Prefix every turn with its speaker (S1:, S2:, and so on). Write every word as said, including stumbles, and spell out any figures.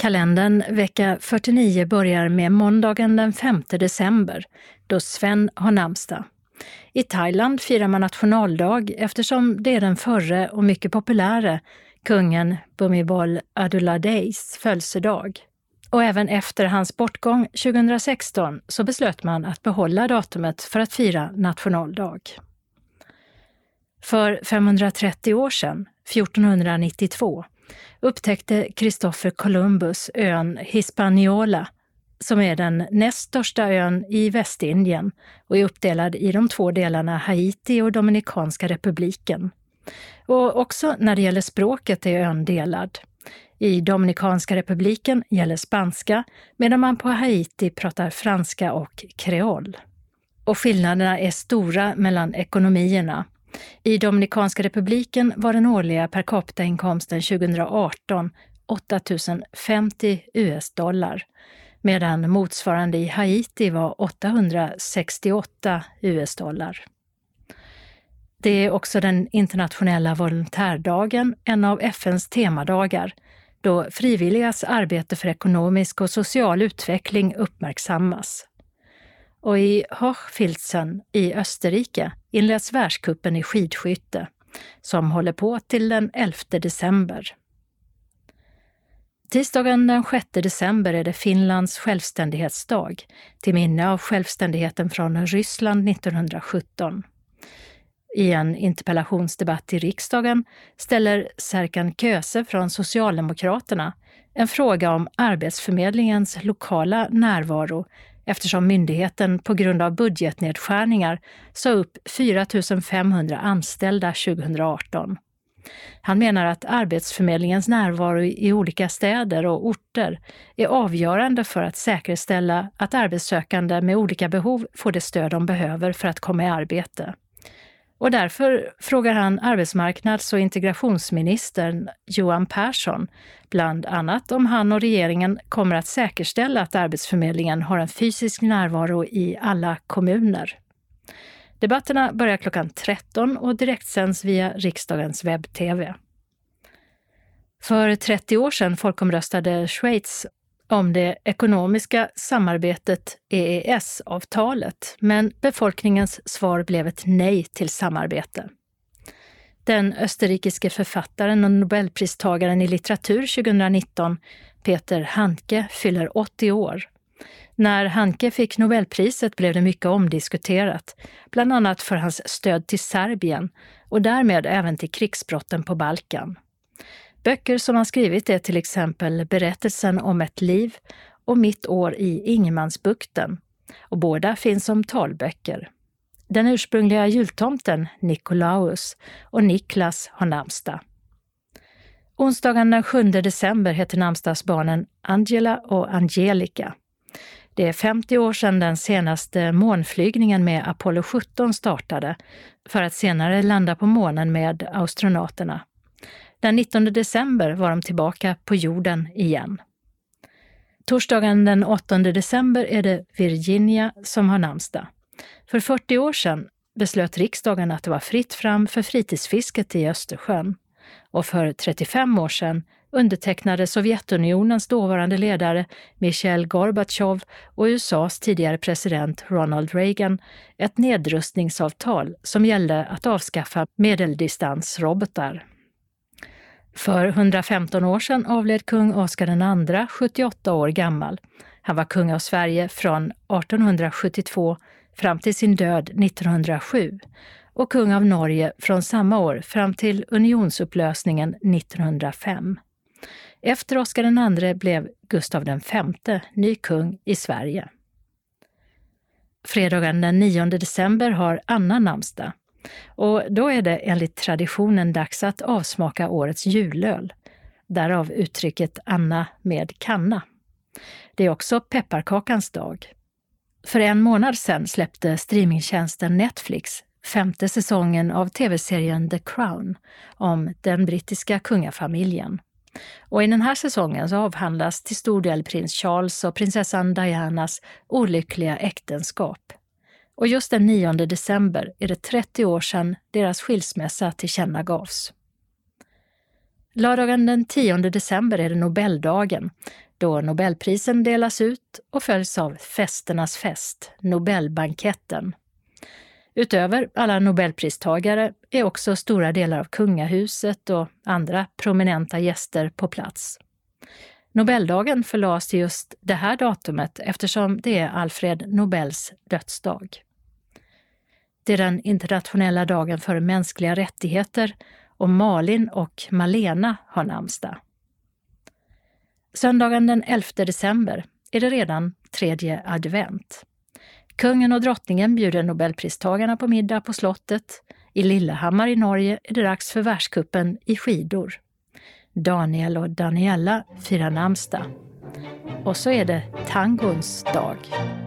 S1: Kalendern vecka fyrtionio börjar med måndagen den femte december, då Sven har namnsdag. I Thailand firar man nationaldag eftersom det är den förre och mycket populära kungen Bhumibol Adulyadejs födelsedag. Och även efter hans bortgång tjugohundrasexton så beslöt man att behålla datumet för att fira nationaldag. För femhundratrettio år sedan, fjortonhundranittiotvå, upptäckte Christopher Columbus ön Hispaniola, som är den näst största ön i Västindien och är uppdelad i de två delarna Haiti och Dominikanska republiken. Och också när det gäller språket är ön delad. I Dominikanska republiken gäller spanska, medan man på Haiti pratar franska och kreol. Och skillnaderna är stora mellan ekonomierna. I Dominikanska republiken var den årliga per capita-inkomsten tjugohundraarton åtta tusen femtio U S-dollar, medan motsvarande i Haiti var åttahundrasextioåtta U S-dollar. Det är också den internationella volontärdagen, en av F N:s temadagar, då frivilligas arbete för ekonomisk och social utveckling uppmärksammas. Och i Hochfilzen i Österrike inleds världscupen i skidskytte, som håller på till den elfte december. Tisdagen den sjätte december är det Finlands självständighetsdag, till minne av självständigheten från Ryssland nittonhundrasjutton. I en interpellationsdebatt i riksdagen ställer Serkan Köse från Socialdemokraterna en fråga om Arbetsförmedlingens lokala närvaro eftersom myndigheten på grund av budgetnedskärningar sa upp fyra tusen femhundra anställda tjugohundraarton. Han menar att Arbetsförmedlingens närvaro i olika städer och orter är avgörande för att säkerställa att arbetssökande med olika behov får det stöd de behöver för att komma i arbete. Och därför frågar han arbetsmarknads- och integrationsministern Johan Persson bland annat om han och regeringen kommer att säkerställa att Arbetsförmedlingen har en fysisk närvaro i alla kommuner. Debatterna börjar klockan tretton och direktsänds via riksdagens webb-tv. För trettio år sedan folkomröstade Schweiz om det ekonomiska samarbetet E E S-avtalet, men befolkningens svar blev ett nej till samarbete. Den österrikiske författaren och Nobelpristagaren i litteratur tjugohundranitton, Peter Handke, fyller åttio år. När Handke fick Nobelpriset blev det mycket omdiskuterat, bland annat för hans stöd till Serbien och därmed även till krigsbrotten på Balkan. Böcker som han skrivit är till exempel Berättelsen om ett liv och Mitt år i Ingemansbukten, och båda finns som talböcker. Den ursprungliga jultomten Nikolaus och Niklas har namnsdag. Onsdagen den sjunde december heter namnsdagsbarnen Angela och Angelica. Det är femtio år sedan den senaste månflygningen med Apollo sjutton startade för att senare landa på månen med astronauterna. Den nittonde december var de tillbaka på jorden igen. Torsdagen den åttonde december är det Virginia som har namnsdag. För fyrtio år sedan beslöt riksdagen att det var fritt fram för fritidsfisket i Östersjön. Och för trettiofem år sedan undertecknade Sovjetunionens dåvarande ledare Mikhail Gorbatjov och U S A:s tidigare president Ronald Reagan ett nedrustningsavtal som gällde att avskaffa medeldistansrobotar. För hundrafemton år sedan avled kung Oscar den andre, sjuttioåtta år gammal. Han var kung av Sverige från artonhundrasjuttiotvå fram till sin död nittonhundrasju och kung av Norge från samma år fram till unionsupplösningen nittonhundrafem. Efter Oscar den andre blev Gustav den femte ny kung i Sverige. Fredagen den nionde december har Anna namnsdag. Och då är det enligt traditionen dags att avsmaka årets julöl. Därav uttrycket Anna med kanna. Det är också pepparkakans dag. För en månad sedan släppte streamingtjänsten Netflix femte säsongen av tv-serien The Crown om den brittiska kungafamiljen. Och i den här säsongen så avhandlas till stor del prins Charles och prinsessan Dianas olyckliga äktenskap. Och just den nionde december är det trettio år sedan deras skilsmässa tillkännagavs. Lördagen den tionde december är det Nobeldagen, då Nobelprisen delas ut och följs av festernas fest, Nobelbanketten. Utöver alla Nobelpristagare är också stora delar av kungahuset och andra prominenta gäster på plats. Nobeldagen förlades till just det här datumet eftersom det är Alfred Nobels dödsdag. Det är den internationella dagen för mänskliga rättigheter och Malin och Malena har namnsdag. Söndagen den elfte december är det redan tredje advent. Kungen och drottningen bjuder Nobelpristagarna på middag på slottet. I Lillehammar i Norge är det dags för världscupen i skidor. Daniel och Daniela firar namnsdag. Och så är det tangons dag.